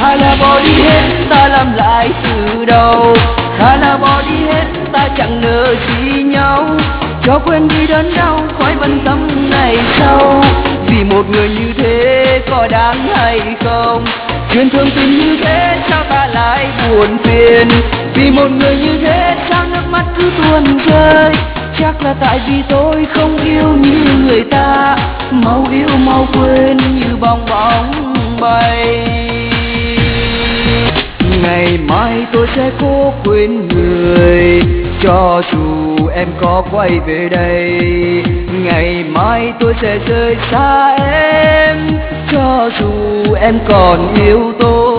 Thà là bỏ đi hết ta làm lại từ đầu, thà là bỏ đi hết ta chẳng nợ gì nhau, cho quên đi đớn đau khói bận tâm ngày sau. Vì một người như thế có đáng hay không, chuyện thương tình như thế sao ta lại buồn phiền. Vì một người như thế sao nước mắt cứ tuôn rơi, chắc là tại vì tôi không yêu như người ta, mau yêu mau quên như bong bóng bay. Ngày mai tôi sẽ cố quên người, cho dù em có quay về đây. Ngày mai tôi sẽ rời xa em, cho dù em còn yêu tôi.